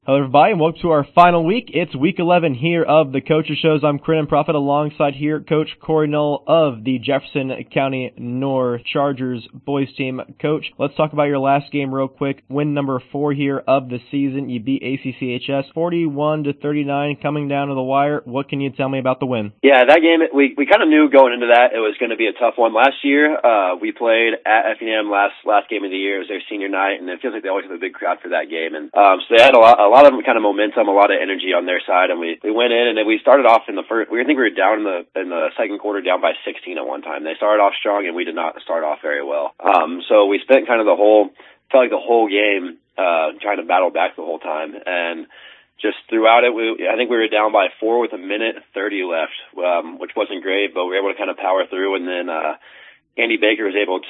Hello everybody and welcome to our final week. It's week 11 here of the Coaches Shows. I'm Crinan Profit alongside here Coach Corey Null of the Jefferson County North Chargers boys team. Coach, let's talk about your last game real quick. Win number 4 here of the season. You beat ACCHS 41-39 coming down to the wire. What can you tell me about the win? Yeah, that game, we kind of knew going into that it was going to be a tough one. Last year, we played at FEM last game of the year. It was their senior night, and it feels like they always have a big crowd for that game. And so they had a lot of kind of momentum, a lot of energy on their side, and we went in and then we started off in the first. I think we were down in the second quarter, down by 16 at one time. They started off strong, and we did not start off very well. So we spent kind of the whole game trying to battle back the whole time, and just throughout it, I think we were down by 4 with 1:30 left, which wasn't great, but we were able to kind of power through. And then Andy Baker was able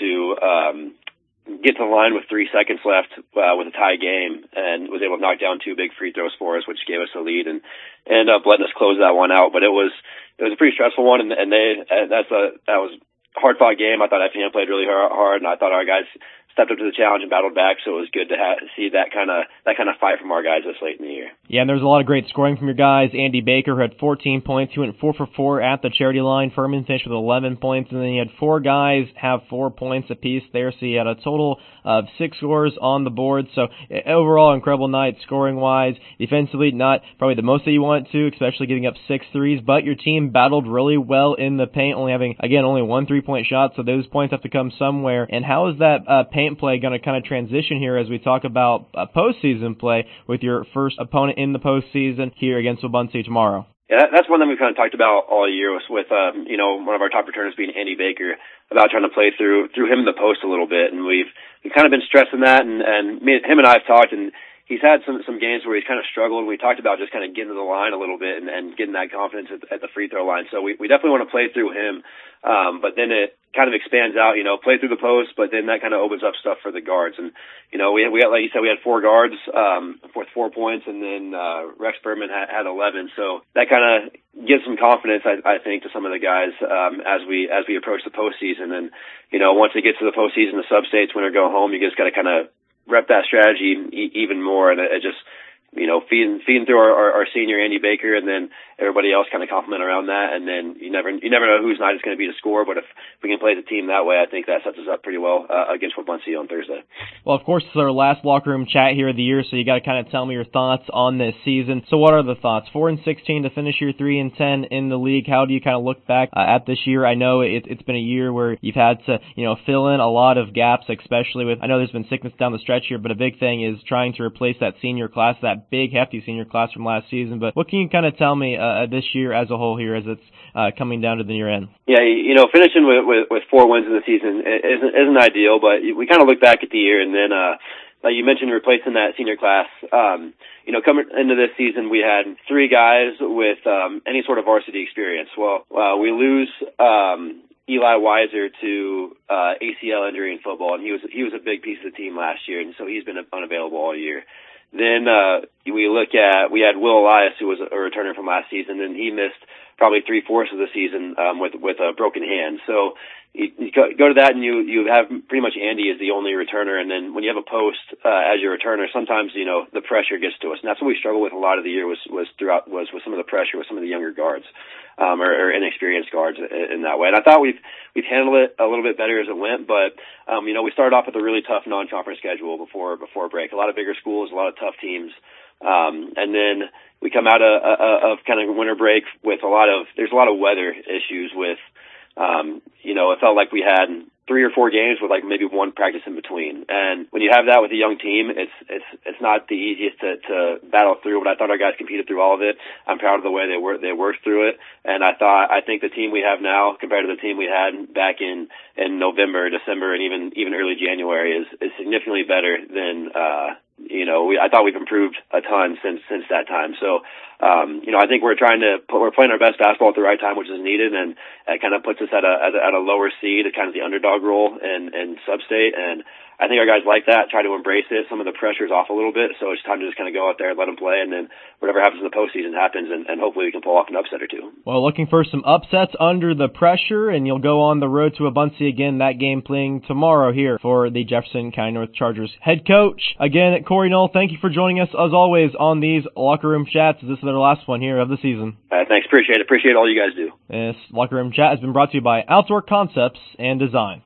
to get to the line with 3 seconds left with a tie game, and was able to knock down 2 big free throws for us, which gave us a lead and ended up letting us close that one out. But it was a pretty stressful one, and that was a hard fought game. I thought FEM played really hard, and I thought our guys stepped up to the challenge and battled back, so it was good to see that kind of fight from our guys this late in the year. Yeah, and there was a lot of great scoring from your guys. Andy Baker had 14 points. He went 4 for 4 at the charity line. Furman finished with 11 points, and then you had 4 guys have 4 points apiece there, so you had a total of 6 scores on the board. So overall, incredible night scoring-wise. Defensively, not probably the most that you want to, especially getting up 6 threes, but your team battled really well in the paint, only having, again, only 1 3-point shot, so those points have to come somewhere. And how is that paint play going to kind of transition here as we talk about postseason play with your first opponent in the postseason here against Wabaunsee tomorrow? Yeah, that's one that we've kind of talked about all year with one of our top returners being Andy Baker, about trying to play through him in the post a little bit, and we've kind of been stressing that, and him and I have talked, and he's had some games where he's kind of struggled. We talked about just kind of getting to the line a little bit and getting that confidence at the free throw line. So we definitely want to play through him, but then it kind of expands out, play through the post, but then that kind of opens up stuff for the guards. And, we had, like you said, we had 4 guards, with 4 points, and then, Rex Berman had 11. So that kind of gives some confidence, I think, to some of the guys, as we approach the postseason. And, once it gets to the postseason, the sub-states, when we go home, you just got to kind of rep that strategy even more. And it just, feeding through our senior Andy Baker, and then everybody else kind of compliment around that. And then you never know whose night it's going to be to score, but if we can play the team that way, I think that sets us up pretty well against Wabaunsee on Thursday. Well, of course, it's our last locker room chat here of the year, so you got to kind of tell me your thoughts on this season. So what are the thoughts? 4-16 to finish your 3-10 in the league. How do you kind of look back at this year? I know it's been a year where you've had to, fill in a lot of gaps, especially with, I know there's been sickness down the stretch here, but a big thing is trying to replace that senior class, that big, hefty senior class from last season. But what can you kind of tell me this year as a whole here as it's coming down to the year end? Yeah, finishing with 4 wins in the season isn't ideal, but we kind of look back at the year, and then like you mentioned, replacing that senior class. Coming into this season, we had 3 guys with any sort of varsity experience. Well, we lose Eli Weiser to ACL injury in football, and he was a big piece of the team last year, and so he's been unavailable all year. Then we had Will Elias, who was a returner from last season, and he missed probably 3/4 of the season with a broken hand. So you go to that, and you have pretty much Andy as the only returner, and then when you have a post as your returner, sometimes the pressure gets to us, and that's what we struggled with a lot of the year was with some of the pressure with some of the younger guards or inexperienced guards in that way. And I thought we've handled it a little bit better as it went, but we started off with a really tough non-conference schedule before break. A lot of bigger schools, a lot of tough teams, and then we come out of kind of winter break with there's a lot of weather issues with. It felt like we had 3 or 4 games with like maybe 1 practice in between. And when you have that with a young team, it's not the easiest to battle through, but I thought our guys competed through all of it. I'm proud of the way they worked through it. And I think the team we have now compared to the team we had back in November, December, and even early January is significantly better than, I thought we've improved a ton since that time. So, I think we're playing our best basketball at the right time, which is needed, and it kind of puts us at a lower seed, kind of the underdog role in sub-state. And I think our guys like that, try to embrace it. Some of the pressure's off a little bit, so it's time to just kind of go out there and let them play, and then whatever happens in the postseason happens, and hopefully we can pull off an upset or two. Well, looking for some upsets under the pressure, and you'll go on the road to Abuncie again, that game playing tomorrow here for the Jefferson County North Chargers head coach. Again, Corey Knoll, thank you for joining us, as always, on these Locker Room Chats. This is their last one here of the season. Thanks. Appreciate it. Appreciate all you guys do. This Locker Room Chat has been brought to you by Outdoor Concepts and Design.